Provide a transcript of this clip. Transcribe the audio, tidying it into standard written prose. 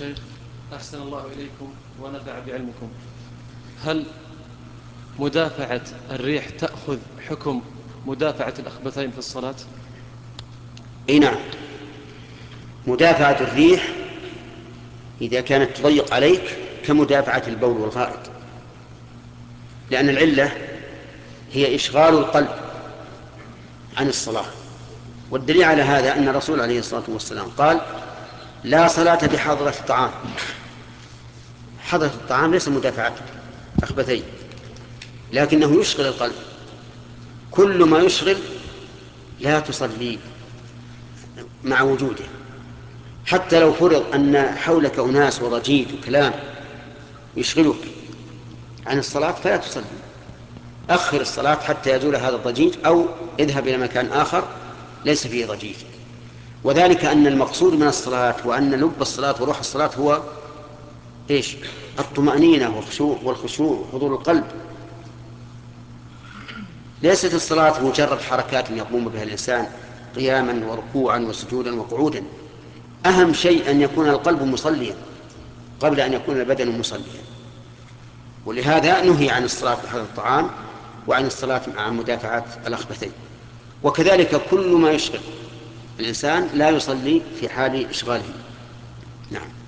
الشيخ أحسن الله إليكم ونفع بعلمكم. هل مدافعة الريح تأخذ حكم مدافعة الأخبثين في الصلاة؟ اي نعم، مدافعة الريح إذا كانت تضيق عليك كمدافعة البول والغائط، لأن العلة هي إشغال القلب عن الصلاة. والدليل على هذا أن الرسول عليه الصلاة والسلام قال: لا صلاة بحضرة الطعام. حضرة الطعام ليس مدافعة أخبثين، لكنه يشغل القلب. كل ما يشغل لا تصلي مع وجوده، حتى لو فرض أن حولك أناس وضجيج وكلام يشغلك عن الصلاة فلا تصلي. أخر الصلاة حتى يزول هذا الضجيج، أو اذهب إلى مكان آخر ليس فيه ضجيج. وذلك أن المقصود من الصلاة وأن لب الصلاة وروح الصلاة هو إيش؟ الطمأنينة والخشوع وحضور القلب. ليست الصلاة مجرد حركات يقوم بها الإنسان قياما وركوعا وسجودا وقعودا. أهم شيء أن يكون القلب مصليا قبل أن يكون البدن مصليا. ولهذا نهي عن الصلاة بحضر الطعام وعن الصلاة مع مدافعة الأخبثين. وكذلك كل ما يشغل الإنسان لا يصلي في حال إشغاله. نعم.